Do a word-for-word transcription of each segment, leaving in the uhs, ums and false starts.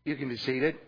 You can be seated.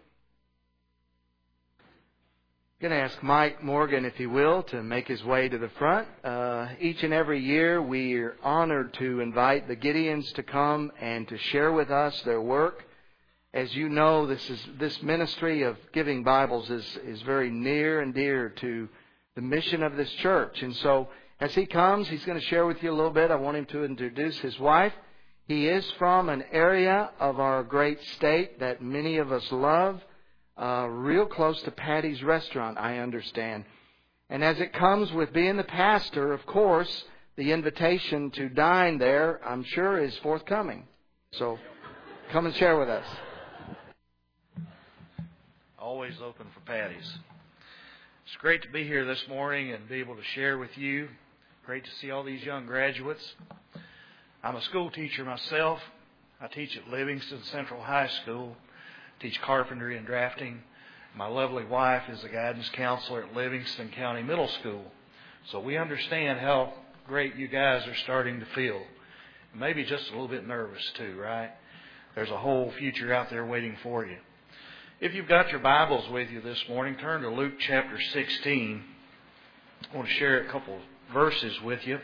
I'm going to ask Mike Morgan, if he will, to make his way to the front. Uh, each and every year we are honored to invite the Gideons to come and to share with us their work. As you know, this is this ministry of giving Bibles is, is very near and dear to the mission of this church. And so as he comes, he's going to share with you a little bit. I want him to introduce his wife. He is from an area of our great state that many of us love. Uh, real close to Patty's Restaurant, I understand. And as it comes with being the pastor, of course, the invitation to dine there, I'm sure, is forthcoming. So come and share with us. Always open for Patty's. It's great to be here this morning and be able to share with you. Great to see all these young graduates. I'm a school teacher myself. I teach at Livingston Central High School. Teach carpentry and drafting. My lovely wife is a guidance counselor at Livingston County Middle School. So we understand how great you guys are starting to feel. Maybe just a little bit nervous too, right? There's a whole future out there waiting for you. If you've got your Bibles with you this morning, turn to Luke chapter sixteen. I want to share a couple verses with you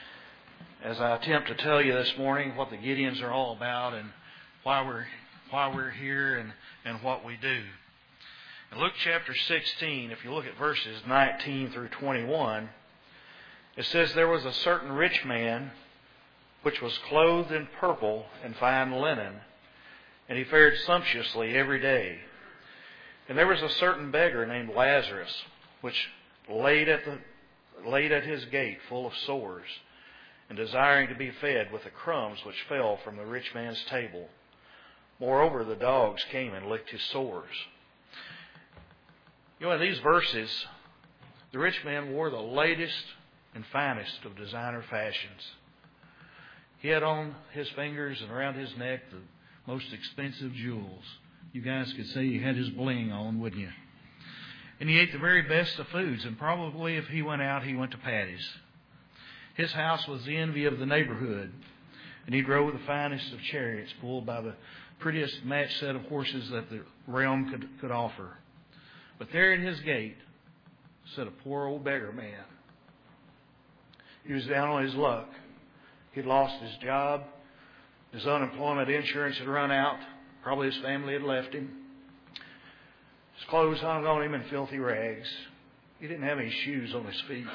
as I attempt to tell you this morning what the Gideons are all about and why we're why we're here and, and what we do. In Luke chapter sixteen, if you look at verses nineteen through twenty-one, it says, "There was a certain rich man which was clothed in purple and fine linen, and he fared sumptuously every day. And there was a certain beggar named Lazarus, which laid at the laid at his gate full of sores, and desiring to be fed with the crumbs which fell from the rich man's table. Moreover, the dogs came and licked his sores." You know, in these verses, the rich man wore the latest and finest of designer fashions. He had on his fingers and around his neck the most expensive jewels. You guys could say he had his bling on, wouldn't you? And he ate the very best of foods, and probably if he went out, he went to Patty's. His house was the envy of the neighborhood, and he drove the finest of chariots pulled by the prettiest matched set of horses that the realm could, could offer. But there at his gate sat a poor old beggar man. He was down on his luck. He'd lost his job. His unemployment insurance had run out. Probably his family had left him. His clothes hung on him in filthy rags. He didn't have any shoes on his feet.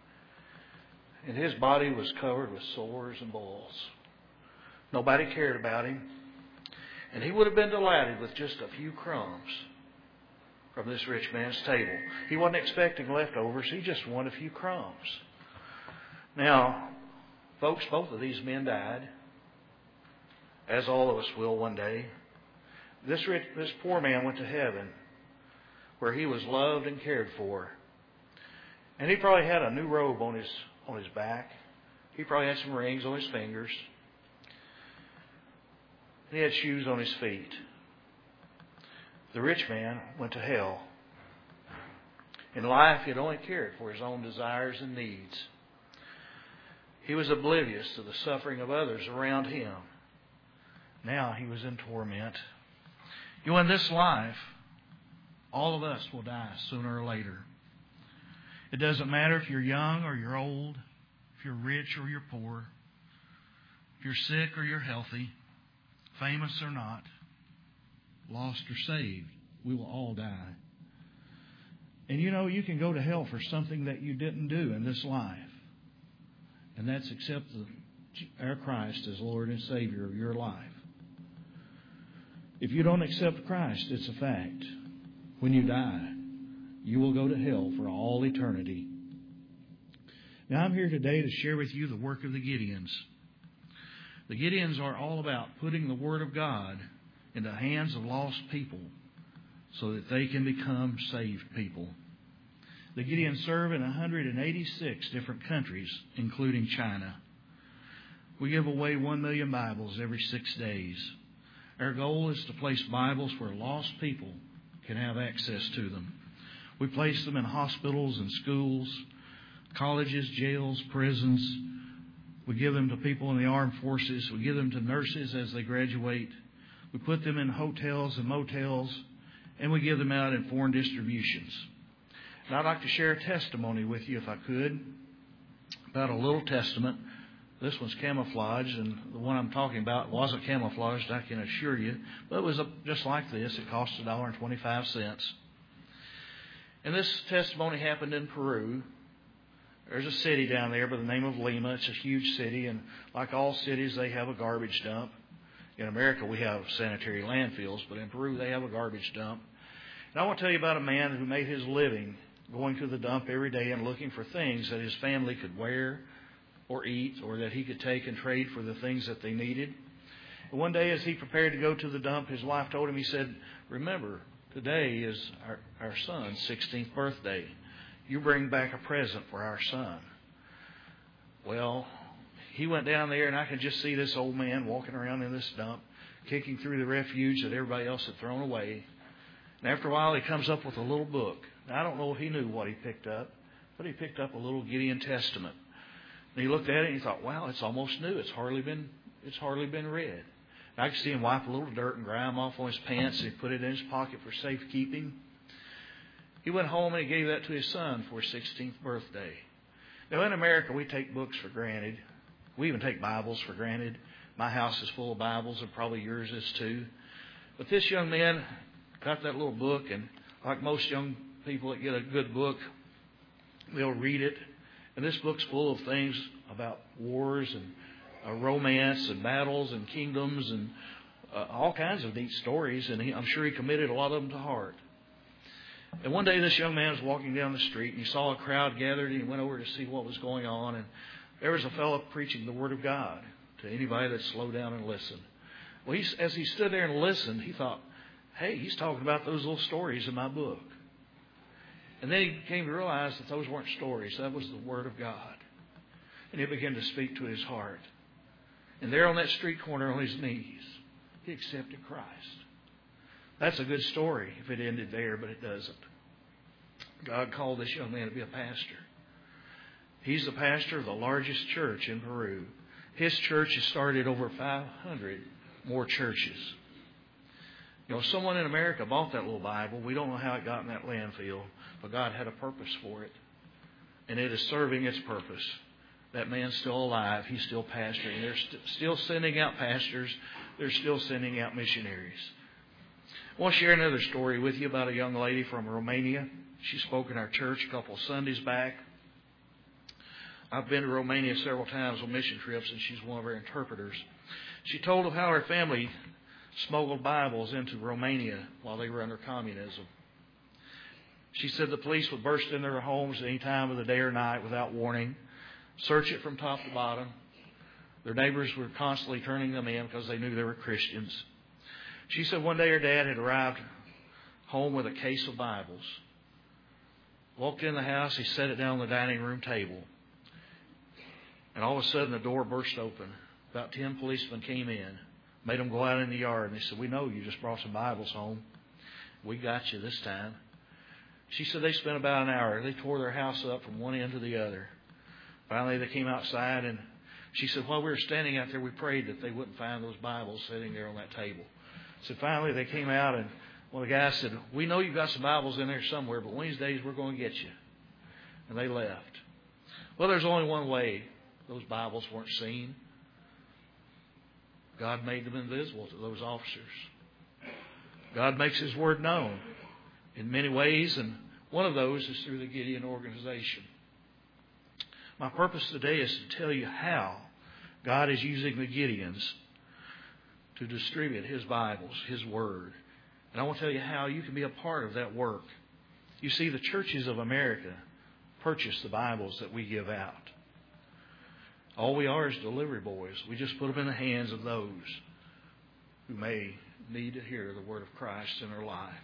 And his body was covered with sores and boils. Nobody cared about him. And he would have been delighted with just a few crumbs from this rich man's table. He wasn't expecting leftovers. He just wanted a few crumbs. Now, folks, both of these men died, as all of us will one day. This rich, this poor man went to heaven, where he was loved and cared for. And he probably had a new robe on his on his back. He probably had some rings on his fingers. He had shoes on his feet. The rich man went to hell. In life, he had only cared for his own desires and needs. He was oblivious to the suffering of others around him. Now he was in torment. You know, in this life, all of us will die sooner or later. It doesn't matter if you're young or you're old, if you're rich or you're poor, if you're sick or you're healthy, famous or not, lost or saved, we will all die. And you know, you can go to hell for something that you didn't do in this life. And that's accept the, our Christ as Lord and Savior of your life. If you don't accept Christ, it's a fact. When you die, you will go to hell for all eternity. Now, I'm here today to share with you the work of the Gideons. The Gideons are all about putting the Word of God in the hands of lost people so that they can become saved people. The Gideons serve in one hundred eighty-six different countries, including China. We give away one million Bibles every six days. Our goal is to place Bibles where lost people can have access to them. We place them in hospitals and schools, colleges, jails, prisons. We give them to people in the armed forces. We give them to nurses as they graduate. We put them in hotels and motels, and we give them out in foreign distributions. And I'd like to share a testimony with you, if I could, about a little testament. This one's camouflaged, and the one I'm talking about wasn't camouflaged, I can assure you. But it was a, just like this. It cost one dollar and twenty-five cents. And this testimony happened in Peru. There's a city down there by the name of Lima. It's a huge city, and like all cities, they have a garbage dump. In America, we have sanitary landfills, but in Peru, they have a garbage dump. And I want to tell you about a man who made his living going to the dump every day and looking for things that his family could wear or eat, or that he could take and trade for the things that they needed. And one day, as he prepared to go to the dump, his wife told him, he said, "Remember, today is our, our son's sixteenth birthday. You bring back a present for our son." Well, he went down there, and I could just see this old man walking around in this dump, kicking through the refuse that everybody else had thrown away. And after a while, he comes up with a little book. Now, I don't know if he knew what he picked up, but he picked up a little Gideon Testament. And he looked at it and he thought, "Wow, it's almost new. It's hardly been it's hardly been read." And I could see him wipe a little dirt and grime off on his pants, and he put it in his pocket for safekeeping. He went home and he gave that to his son for his sixteenth birthday. Now, in America, we take books for granted. We even take Bibles for granted. My house is full of Bibles, and probably yours is too. But this young man got that little book, and like most young people that get a good book, they'll read it. And this book's full of things about wars and uh, romance and battles and kingdoms and uh, all kinds of neat stories. And he, I'm sure he committed a lot of them to heart. And one day this young man was walking down the street, and he saw a crowd gathered, and he went over to see what was going on. And there was a fellow preaching the Word of God to anybody that slowed down and listened. Well, he, as he stood there and listened, he thought, "Hey, he's talking about those little stories in my book." And then he came to realize that those weren't stories. That was the Word of God. And he began to speak to his heart. And there on that street corner on his knees, he accepted Christ. That's a good story if it ended there, but it doesn't. God called this young man to be a pastor. He's the pastor of the largest church in Peru. His church has started over five hundred more churches. You know, someone in America bought that little Bible. We don't know how it got in that landfill, but God had a purpose for it. And it is serving its purpose. That man's still alive. He's still pastoring. They're st- still sending out pastors. They're still sending out missionaries. I want to share another story with you about a young lady from Romania. She spoke in our church a couple of Sundays back. I've been to Romania several times on mission trips, and she's one of our interpreters. She told of how her family smuggled Bibles into Romania while they were under communism. She said the police would burst into their homes at any time of the day or night without warning, search it from top to bottom. Their neighbors were constantly turning them in because they knew they were Christians. She said one day her dad had arrived home with a case of Bibles. Walked in the house, he set it down on the dining room table. And all of a sudden the door burst open. About ten policemen came in, made them go out in the yard, and they said, "We know you just brought some Bibles home. We got you this time." She said they spent about an hour. They tore their house up from one end to the other. Finally, they came outside, and she said, while we were standing out there, we prayed that they wouldn't find those Bibles sitting there on that table. So finally, they came out, and one of the guys said, "We know you've got some Bibles in there somewhere, but one of these days we're going to get you." And they left. Well, there's only one way those Bibles weren't seen. God made them invisible to those officers. God makes His Word known in many ways, and one of those is through the Gideon organization. My purpose today is to tell you how God is using the Gideons to distribute His Bibles, His Word. And I want to tell you how you can be a part of that work. You see, the churches of America purchase the Bibles that we give out. All we are is delivery boys. We just put them in the hands of those who may need to hear the Word of Christ in their life.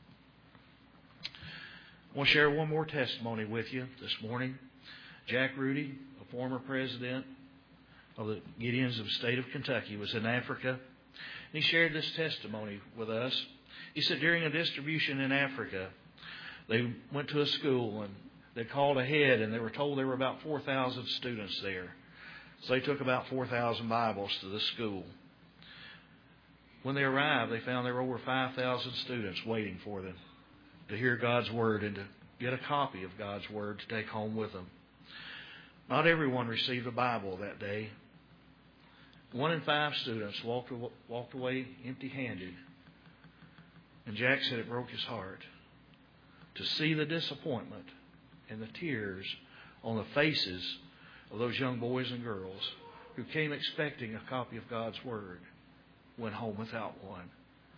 I want to share one more testimony with you this morning. Jack Rudy, a former president of the Gideons of the state of Kentucky, was in Africa. And he shared this testimony with us. He said during a distribution in Africa, they went to a school and they called ahead, and they were told there were about four thousand students there. So they took about four thousand Bibles to the school. When they arrived, they found there were over five thousand students waiting for them to hear God's Word and to get a copy of God's Word to take home with them. Not everyone received a Bible that day. One in five students walked, walked away empty-handed. And Jack said it broke his heart to see the disappointment and the tears on the faces of those young boys and girls who came expecting a copy of God's Word, went home without one.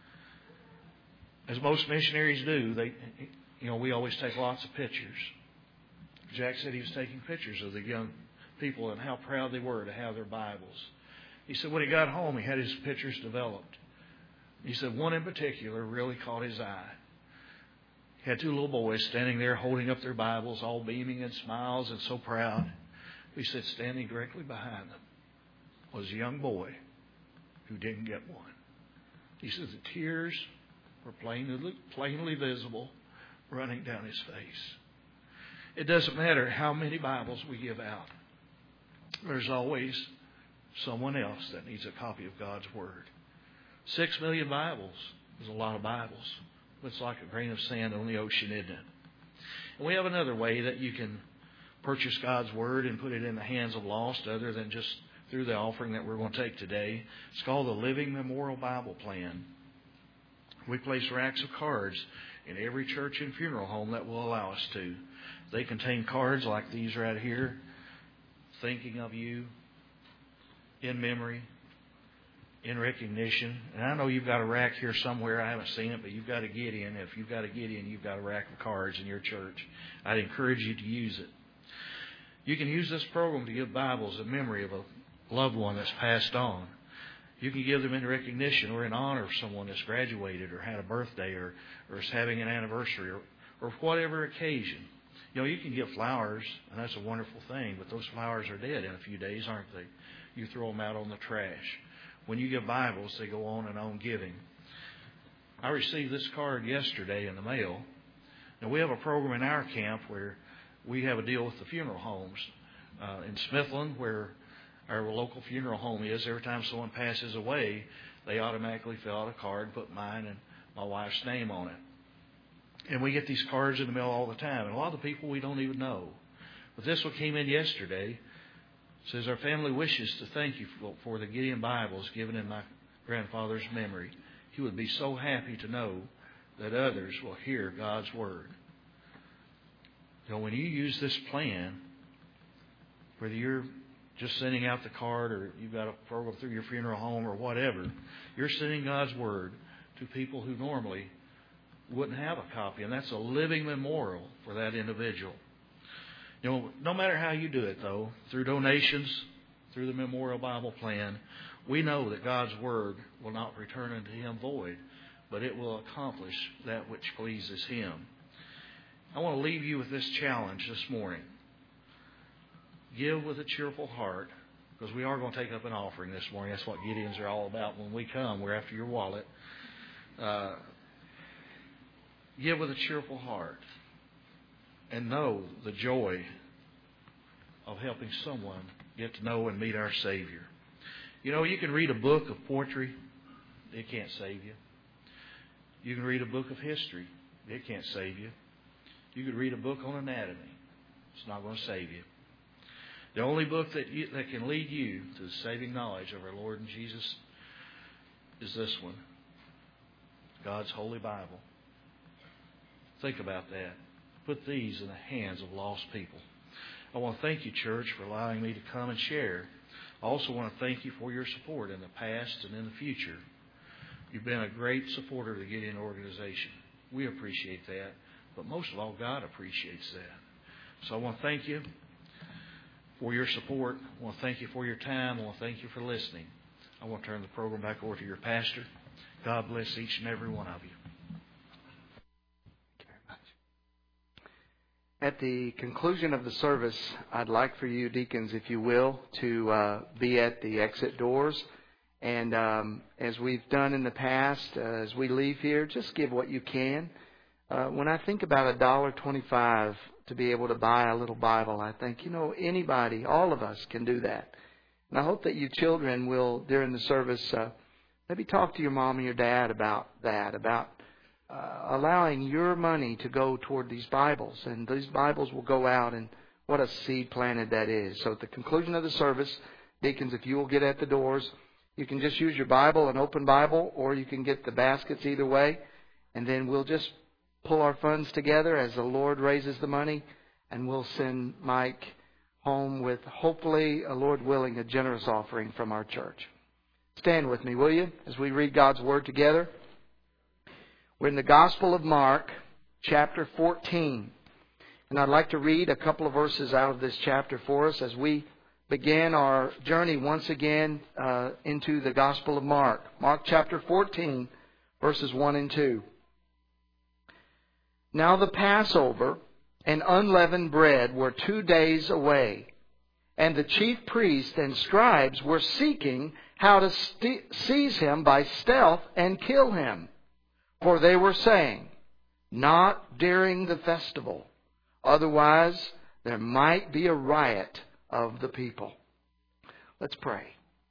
As most missionaries do, they, you know, we always take lots of pictures. Jack said he was taking pictures of the young people and how proud they were to have their Bibles. He said when he got home, he had his pictures developed. He said one in particular really caught his eye. He had two little boys standing there holding up their Bibles, all beaming and smiles and so proud. He said standing directly behind them was a young boy who didn't get one. He said the tears were plainly, plainly visible running down his face. It doesn't matter how many Bibles we give out. There's always someone else that needs a copy of God's Word. Six million Bibles is a lot of Bibles. It's like a grain of sand on the ocean, isn't it? And we have another way that you can purchase God's Word and put it in the hands of lost other than just through the offering that we're going to take today. It's called the Living Memorial Bible Plan. We place racks of cards in every church and funeral home that will allow us to. They contain cards like these right here, thinking of you, in memory, in recognition. And I know you've got a rack here somewhere. I haven't seen it, but you've got a Gideon. If you've got a Gideon, you've got a rack of cards in your church. I'd encourage you to use it. You can use this program to give Bibles in memory of a loved one that's passed on. You can give them in recognition or in honor of someone that's graduated or had a birthday or, or is having an anniversary or, or whatever occasion. You know, you can give flowers, and that's a wonderful thing, but those flowers are dead in a few days, aren't they? You throw them out on the trash. When you give Bibles, they go on and on giving. I received this card yesterday in the mail. Now, we have a program in our camp where we have a deal with the funeral homes. Uh, in Smithland, where our local funeral home is, every time someone passes away, they automatically fill out a card, put mine and my wife's name on it. And we get these cards in the mail all the time. And a lot of the people we don't even know. But this one came in yesterday. It says, our family wishes to thank you for, for the Gideon Bibles given in my grandfather's memory. He would be so happy to know that others will hear God's Word. You know, when you use this plan, whether you're just sending out the card or you've got a program through your funeral home or whatever, you're sending God's Word to people who normally wouldn't have a copy. And that's a living memorial for that individual. You know, no matter how you do it, though, through donations, through the Memorial Bible Plan, we know that God's Word will not return unto Him void, but it will accomplish that which pleases Him. I want to leave you with this challenge this morning. Give with a cheerful heart, because we are going to take up an offering this morning. That's what Gideons are all about. When we come, we're after your wallet. Uh, give with a cheerful heart. And know the joy of helping someone get to know and meet our Savior. You know, you can read a book of poetry. It can't save you. You can read a book of history. It can't save you. You could read a book on anatomy. It's not going to save you. The only book that you, that can lead you to the saving knowledge of our Lord and Jesus is this one. God's Holy Bible. Think about that. Put these in the hands of lost people. I want to thank you, church, for allowing me to come and share. I also want to thank you for your support in the past and in the future. You've been a great supporter of the Gideon organization. We appreciate that. But most of all, God appreciates that. So I want to thank you for your support. I want to thank you for your time. I want to thank you for listening. I want to turn the program back over to your pastor. God bless each and every one of you. At the conclusion of the service, I'd like for you, deacons, if you will, to uh, be at the exit doors. And um, as we've done in the past, uh, as we leave here, just give what you can. Uh, when I think about a dollar twenty-five to be able to buy a little Bible, I think, you know, anybody, all of us can do that. And I hope that you children will, during the service, uh, Maybe talk to your mom and your dad about that, about uh, allowing your money to go toward these Bibles. And these Bibles will go out, and what a seed planted that is. So at the conclusion of the service, deacons, if you will get at the doors, you can just use your Bible, an open Bible, or you can get the baskets either way. And then we'll just pull our funds together as the Lord raises the money, and we'll send Mike home with, hopefully, a Lord willing, a generous offering from our church. Stand with me, will you, as we read God's Word together. We're in the Gospel of Mark, chapter fourteen. And I'd like to read a couple of verses out of this chapter for us as we begin our journey once again uh, into the Gospel of Mark. Mark chapter fourteen, verses one and two. Now the Passover and unleavened bread were two days away, and the chief priests and scribes were seeking how to st- seize him by stealth and kill him. For they were saying, not during the festival, otherwise there might be a riot of the people. Let's pray.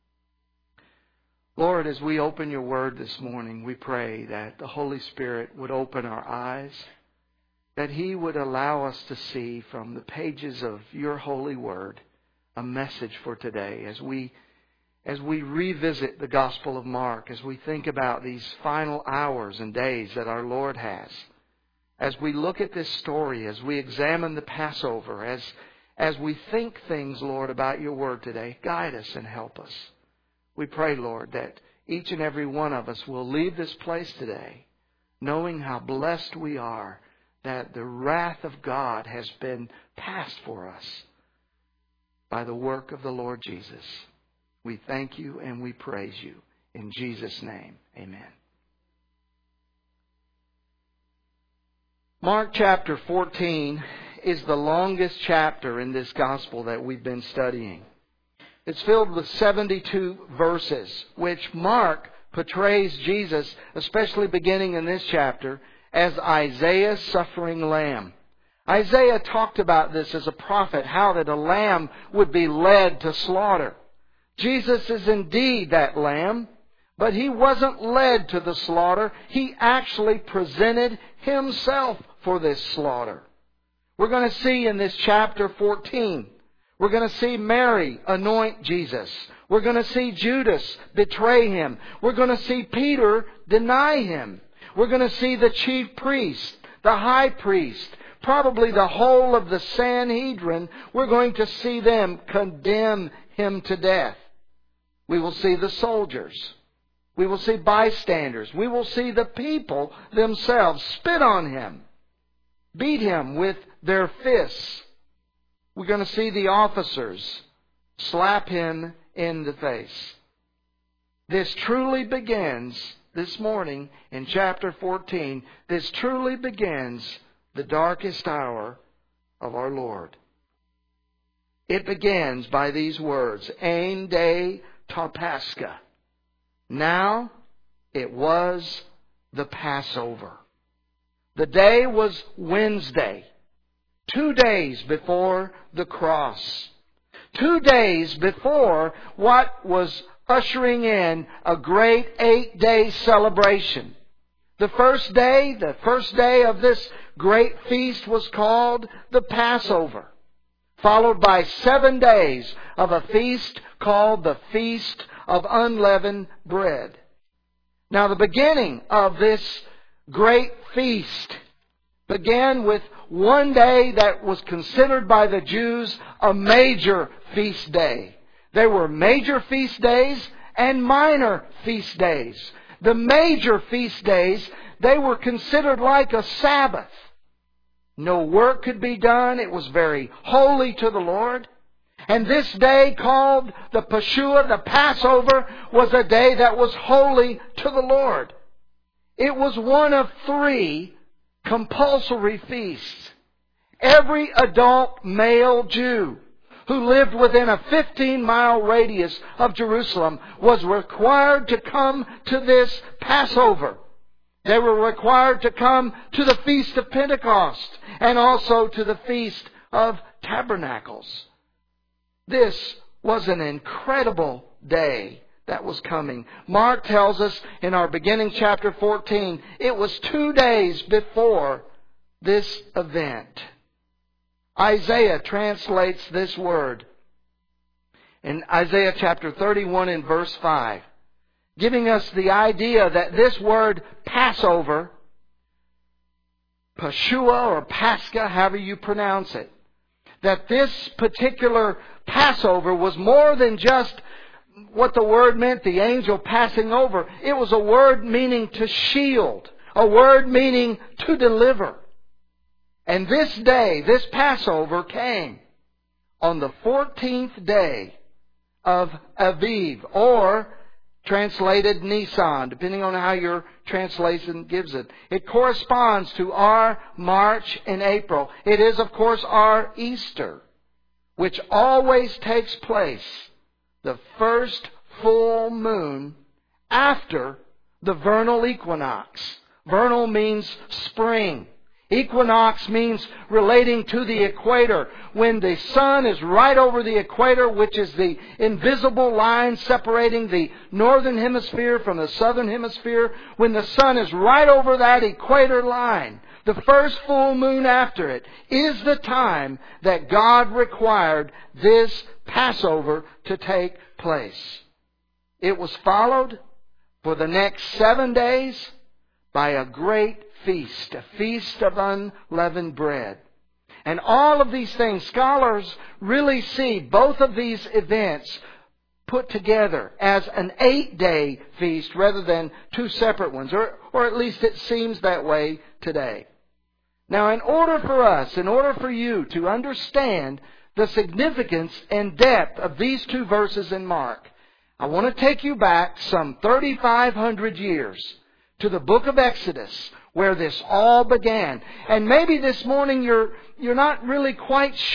Lord, as we open your word this morning, we pray that the Holy Spirit would open our eyes, that He would allow us to see from the pages of your holy word a message for today as we As we revisit the Gospel of Mark, as we think about these final hours and days that our Lord has, as we look at this story, as we examine the Passover, as, as we think things, Lord, about your word today, guide us and help us. We pray, Lord, that each and every one of us will leave this place today knowing how blessed we are that the wrath of God has been passed for us by the work of the Lord Jesus. We thank you and we praise you. In Jesus' name, amen. Mark chapter fourteen is the longest chapter in this gospel that we've been studying. It's filled with seventy-two verses, which Mark portrays Jesus, especially beginning in this chapter, as Isaiah's suffering lamb. Isaiah talked about this as a prophet, how that a lamb would be led to slaughter. Jesus is indeed that lamb, but He wasn't led to the slaughter. He actually presented Himself for this slaughter. We're going to see in this chapter fourteen, we're going to see Mary anoint Jesus. We're going to see Judas betray Him. We're going to see Peter deny Him. We're going to see the chief priest, the high priest, probably the whole of the Sanhedrin. We're going to see them condemn Him to death. We will see the soldiers. We will see bystanders. We will see the people themselves spit on Him, beat Him with their fists. We're going to see the officers slap Him in the face. This truly begins this morning in chapter fourteen. This truly begins the darkest hour of our Lord. It begins by these words, Ein de Tarpascha. Now it was the Passover. The day was Wednesday, two days before the cross. Two days before what was ushering in a great eight-day celebration. The first day, the first day of this great feast was called the Passover, followed by seven days of a feast called the Feast of Unleavened Bread. Now, the beginning of this great feast began with one day that was considered by the Jews a major feast day. There were major feast days and minor feast days. The major feast days, they were considered like a Sabbath. No work could be done. It was very holy to the Lord. And this day called the Peshua, the Passover, was a day that was holy to the Lord. It was one of three compulsory feasts. Every adult male Jew who lived within a fifteen mile radius of Jerusalem was required to come to this Passover. They were required to come to the Feast of Pentecost and also to the Feast of Tabernacles. This was an incredible day that was coming. Mark tells us in our beginning chapter fourteen, it was two days before this event. Isaiah translates this word in Isaiah chapter thirty-one and verse five, giving us the idea that this word Passover, Pashua or Pascha, however you pronounce it, that this particular Passover was more than just what the word meant, the angel passing over. It was a word meaning to shield, a word meaning to deliver. And this day, this Passover came on the fourteenth day of Aviv, or translated Nisan, depending on how your translation gives it. It corresponds to our March and April. It is, of course, our Easter, which always takes place the first full moon after the vernal equinox. Vernal means spring. Equinox means relating to the equator. When the sun is right over the equator, which is the invisible line separating the northern hemisphere from the southern hemisphere, when the sun is right over that equator line, the first full moon after it is the time that God required this Passover to take place. It was followed for the next seven days by a great feast, a feast of unleavened bread. And all of these things, scholars really see both of these events put together as an eight-day feast rather than two separate ones, or, or at least it seems that way today. Now, in order for us, in order for you to understand the significance and depth of these two verses in Mark, I want to take you back some thirty-five hundred years to the book of Exodus, where this all began. And maybe this morning you're you're not really quite